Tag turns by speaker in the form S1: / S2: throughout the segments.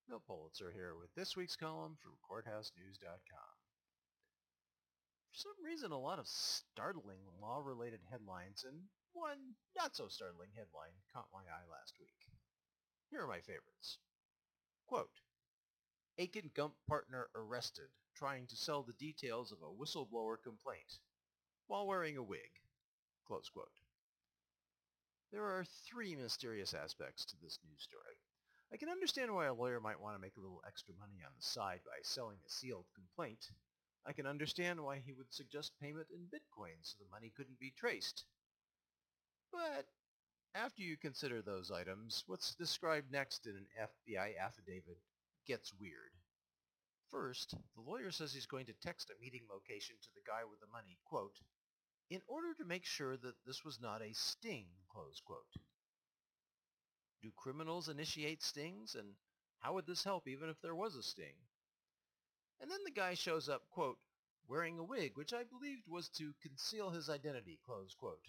S1: Bill Pulitzer here with this week's column from CourthouseNews.com. For some reason, a lot of startling law-related headlines and one not-so-startling headline caught my eye last week. Here are my favorites. Quote, Aiken Gump partner arrested trying to sell the details of a whistleblower complaint while wearing a wig. Close quote. There are three mysterious aspects to this news story. I can understand why a lawyer might want to make a little extra money on the side by selling a sealed complaint. I can understand why he would suggest payment in Bitcoin so the money couldn't be traced. But after you consider those items, what's described next in an FBI affidavit gets weird. First, the lawyer says he's going to text a meeting location to the guy with the money, quote, in order to make sure that this was not a sting, close quote. Do criminals initiate stings? And how would this help even if there was a sting? And then the guy shows up, quote, wearing a wig, which I believed was to conceal his identity, close quote.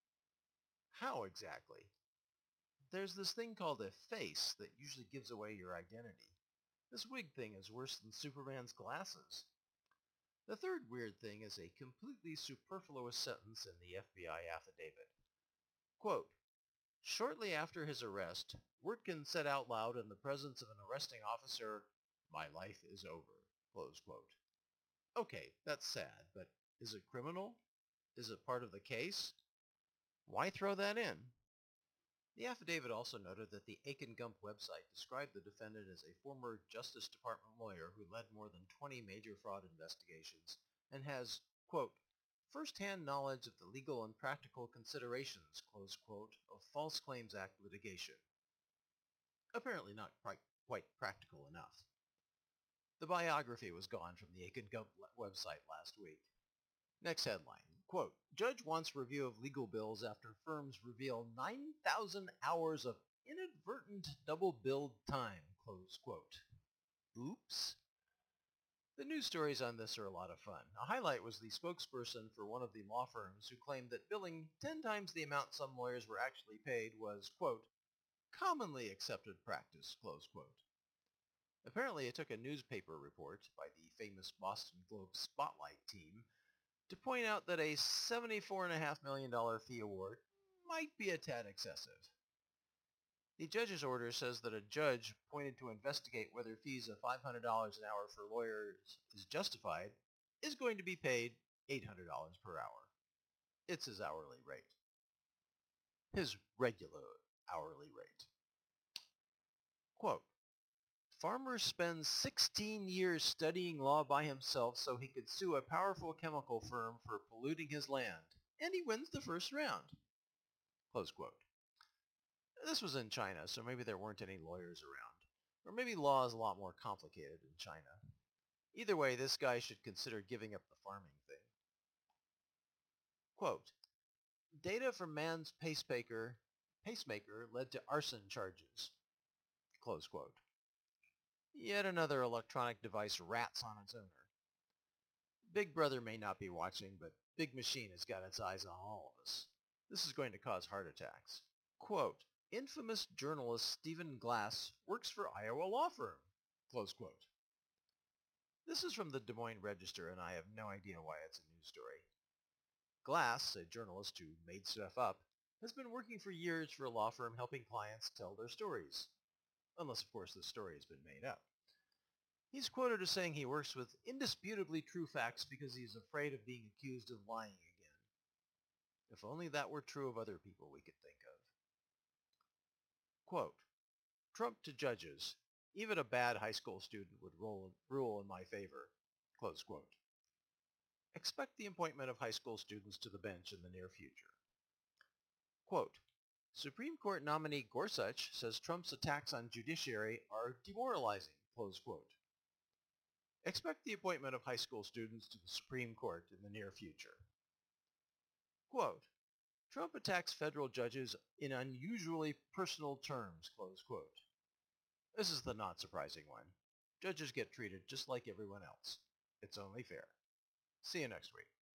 S1: How exactly? There's this thing called a face that usually gives away your identity. This wig thing is worse than Superman's glasses. The third weird thing is a completely superfluous sentence in the FBI affidavit. Quote, shortly after his arrest, Wirtgen said out loud in the presence of an arresting officer, my life is over, close quote. Okay, that's sad, but is it criminal? Is it part of the case? Why throw that in? The affidavit also noted that the Aiken Gump website described the defendant as a former Justice Department lawyer who led more than 20 major fraud investigations and has, quote, first-hand knowledge of the legal and practical considerations, close quote, of False Claims Act litigation. Apparently not quite practical enough. The biography was gone from the Aiken Gump website last week. Next headline, quote, judge wants review of legal bills after firms reveal 9,000 hours of inadvertent double-billed time, close quote. Oops. The news stories on this are a lot of fun. A highlight was the spokesperson for one of the law firms who claimed that billing 10 times the amount some lawyers were actually paid was, quote, commonly accepted practice, close quote. Apparently it took a newspaper report by the famous Boston Globe Spotlight team to point out that a $74.5 million fee award might be a tad excessive. The judge's order says that a judge appointed to investigate whether fees of $500 an hour for lawyers is justified is going to be paid $800 per hour. It's his hourly rate. His regular hourly rate. Quote, farmer spends 16 years studying law by himself so he could sue a powerful chemical firm for polluting his land, and he wins the first round. Close quote. This was in China, so maybe there weren't any lawyers around. Or maybe law is a lot more complicated in China. Either way, this guy should consider giving up the farming thing. Quote, data from man's pacemaker led to arson charges. Close quote. Yet another electronic device rats on its owner. Big Brother may not be watching, but Big Machine has got its eyes on all of us. This is going to cause heart attacks. Quote, infamous journalist Stephen Glass works for Iowa law firm. Close quote. This is from the Des Moines Register, and I have no idea why it's a news story. Glass, a journalist who made stuff up, has been working for years for a law firm helping clients tell their stories. Unless, of course, the story has been made up. He's quoted as saying he works with indisputably true facts because he's afraid of being accused of lying again. If only that were true of other people we could think of. Quote, Trump to judges, even a bad high school student would rule in my favor. Close quote. Expect the appointment of high school students to the bench in the near future. Quote, Supreme Court nominee Gorsuch says Trump's attacks on judiciary are demoralizing. Close quote. Expect the appointment of high school students to the Supreme Court in the near future. Quote, Trump attacks federal judges in unusually personal terms, close quote. This is the not surprising one. Judges get treated just like everyone else. It's only fair. See you next week.